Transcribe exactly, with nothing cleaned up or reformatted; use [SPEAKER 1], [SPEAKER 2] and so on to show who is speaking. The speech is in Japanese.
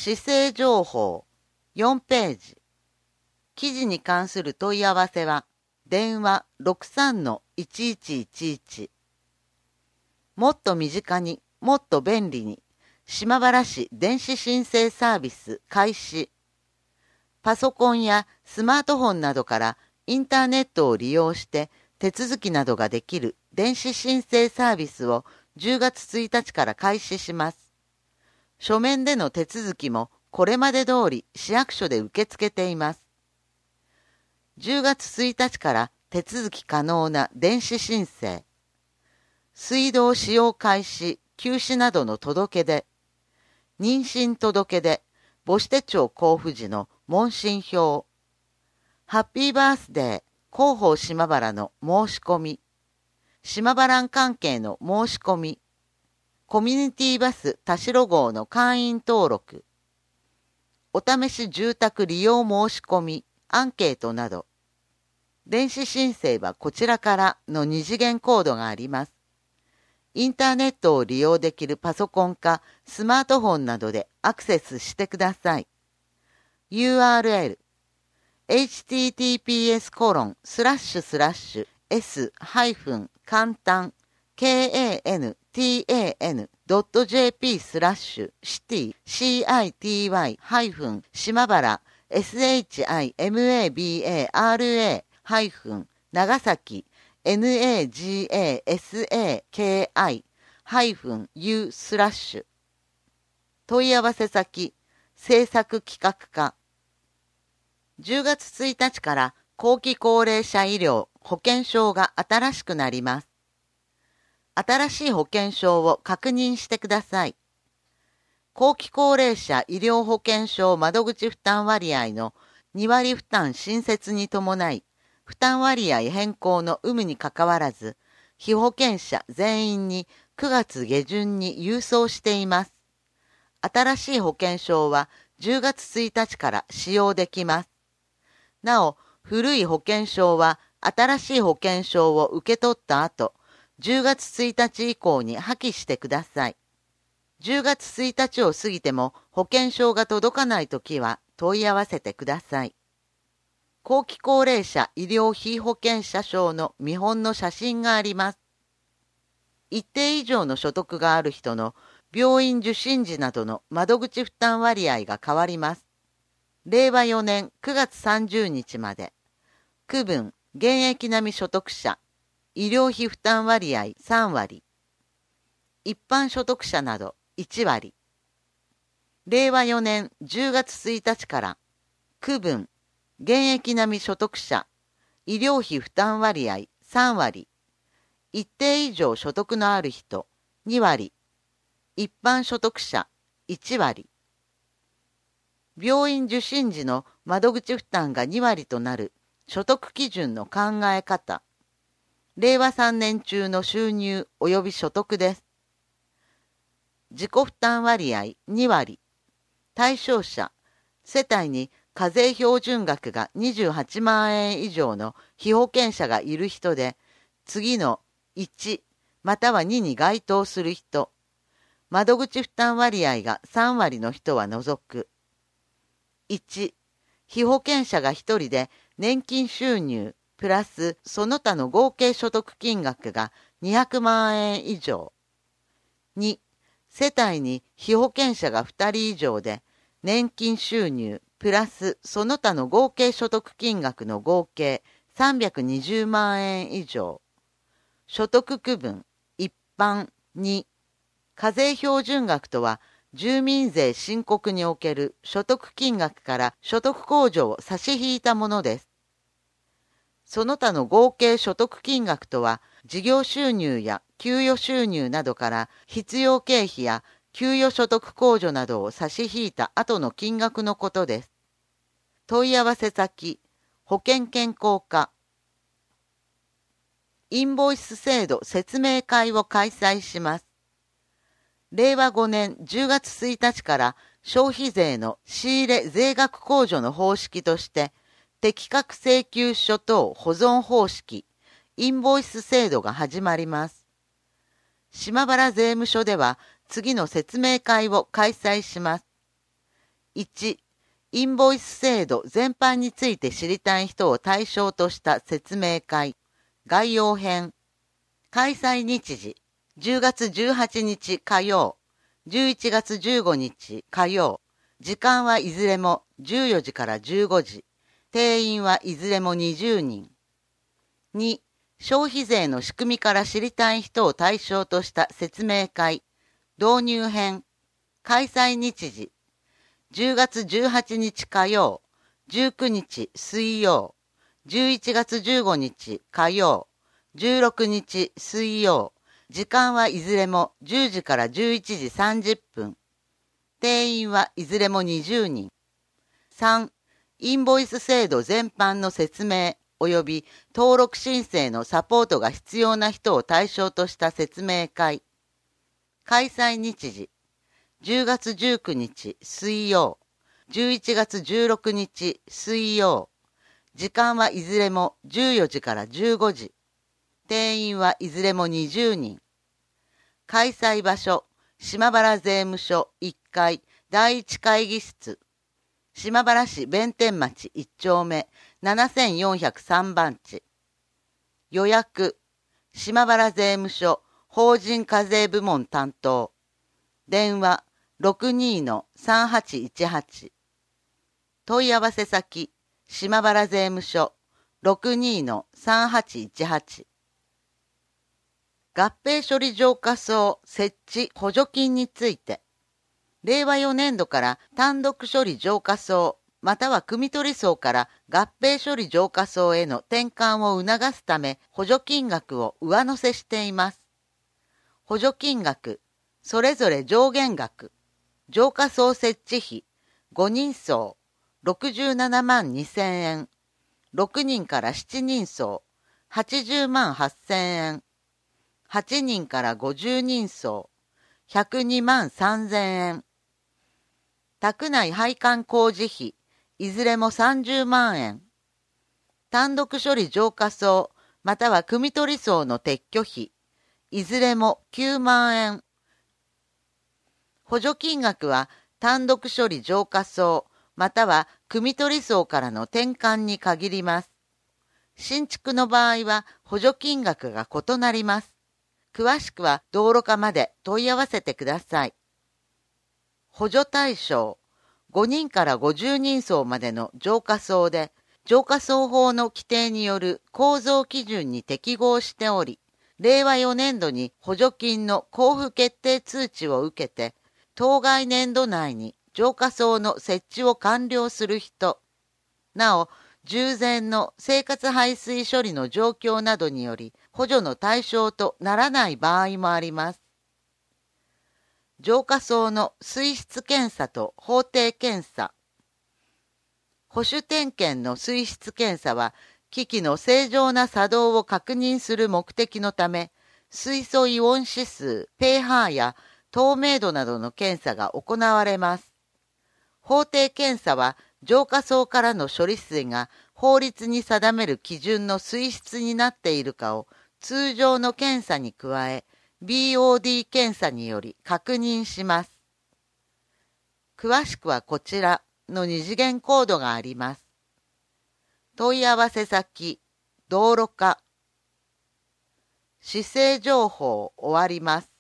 [SPEAKER 1] 市政情報よんページ。記事に関する問い合わせは、電話 ろくさんのいちいちいちいち。もっと身近に、もっと便利に、島原市電子申請サービス開始。パソコンやスマートフォンなどからインターネットを利用して手続きなどができる電子申請サービスをじゅうがつついたちから開始します。書面での手続きもこれまで通り市役所で受け付けています。じゅうがつついたちから手続き可能な電子申請。水道使用開始、休止などの届け出。妊娠届け出、母子手帳交付時の問診票。ハッピーバースデー、広報島原の申し込み。島原関係の申し込み。コミュニティバス田代号の会員登録。お試し住宅利用申し込み、アンケートなど。電子申請はこちらからの二次元コードがあります。インターネットを利用できるパソコンかスマートフォンなどでアクセスしてください。ユーアールエル エイチティーティーピーエス コロンスラッシュスラッシュ s ハイフン簡単 kantan ドット jp スラッシュシティ city ハイフン島原 shimabara ハイフン長崎 nagasaki-u スラッシュ問い合わせ先政策企画課じゅうがつついたちから後期高齢者医療保険証が新しくなります。新しい保険証を確認してください。後期高齢者医療保険証窓口負担割合のにわり負担新設に伴い、負担割合変更の有無にかかわらず、被保険者全員にくがつげじゅんに郵送しています。新しい保険証はじゅうがつついたちから使用できます。なお、古い保険証は新しい保険証を受け取った後、じゅうがつついたち以降に破棄してください。じゅうがつついたちを過ぎても保険証が届かないときは問い合わせてください。後期高齢者医療被保険者証の見本の写真があります。一定以上の所得がある人の病院受診時などの窓口負担割合が変わります。れいわよねんくがつさんじゅうにちまで。区分、現役並み所得者、医療費負担割合さんわり。一般所得者などいちわり。れいわよねんじゅうがつついたちから、区分、現役並み所得者、医療費負担割合さんわり。一定以上所得のある人にわり。一般所得者いちわり。病院受診時の窓口負担がにわりとなる所得基準の考え方。れいわさんねん中の収入及び所得です。自己負担割合にわり。対象者、世帯に課税標準額がにじゅうはちまんえん以上の被保険者がいる人で、次のいちまたはにに該当する人、窓口負担割合がさんわりの人は除く。いち、被保険者がひとりで年金収入プラスその他の合計所得金額がにひゃくまんえん以上。に、世帯に被保険者がふたり以上で年金収入プラスその他の合計所得金額の合計さんびゃくにじゅうまんえん以上。所得区分一般に、課税標準額とは住民税申告における所得金額から所得控除を差し引いたものです。その他の合計所得金額とは事業収入や給与収入などから必要経費や給与所得控除などを差し引いた後の金額のことです。問い合わせ先、保険健康課。インボイス制度説明会を開催します。れいわごねんじゅうがつついたちから消費税の仕入れ税額控除の方式として適格請求書等保存方式、インボイス制度が始まります。島原税務署では次の説明会を開催します。 いち、インボイス制度全般について知りたい人を対象とした説明会、概要編。開催日時、じゅうがつじゅうはちにち火曜、じゅういちがつじゅうごにち火曜。時間はいずれもじゅうよじからじゅうごじ。定員はいずれもにじゅうにん。に、消費税の仕組みから知りたい人を対象とした説明会、導入編。開催日時、じゅうがつじゅうはちにち火曜、じゅうくにち水曜、じゅういちがつじゅうごにち火曜、じゅうろくにち水曜。時間はいずれもじゅうじからじゅういちじさんじゅっぷん。定員はいずれもにじゅうにん。さん、インボイス制度全般の説明及び登録申請のサポートが必要な人を対象とした説明会。開催日時、じゅうがつじゅうくにち水曜、じゅういちがつじゅうろくにち水曜。時間はいずれもじゅうよじからじゅうごじ。定員はいずれもにじゅうにん。開催場所、島原税務署いっかいだいいち会議室。島原市弁天町いっちょうめななせんよんひゃくさんばんち。予約、島原税務署法人課税部門担当。電話 ろくにーのさんはちいちはち。問い合わせ先、島原税務署 ろくにーのさんはちいちはち。合併処理浄化槽設置補助金について、れいわよねんどから単独処理浄化槽または汲み取り槽から合併処理浄化槽への転換を促すため補助金額を上乗せしています。補助金額、それぞれ上限額、浄化槽設置費、ごにんそうろくじゅうななまんにせんえん、ろくにんからしちにんそうはちじゅうまんはっせんえん、はちにんからごじゅうにんそうひゃくにまんさんぜんえん、宅内配管工事費、いずれもさんじゅうまんえん、単独処理浄化槽または汲み取り槽の撤去費、いずれもきゅうまんえん。補助金額は単独処理浄化槽または汲み取り槽からの転換に限ります。新築の場合は補助金額が異なります。詳しくは道路課まで問い合わせてください。補助対象、ごにんからごじゅうにんそうまでの浄化槽で、浄化槽法の規定による構造基準に適合しており、れいわよねんどに補助金の交付決定通知を受けて、当該年度内に浄化槽の設置を完了する人、なお、従前の生活排水処理の状況などにより補助の対象とならない場合もあります。浄化槽の水質検査と法定検査。保守点検の水質検査は、機器の正常な作動を確認する目的のため、水素イオン指数、pH や透明度などの検査が行われます。法定検査は、浄化槽からの処理水が法律に定める基準の水質になっているかを通常の検査に加え、ビーオーディー 検査により確認します。詳しくはこちらの二次元コードがあります。問い合わせ先、道路課。市政情報終わります。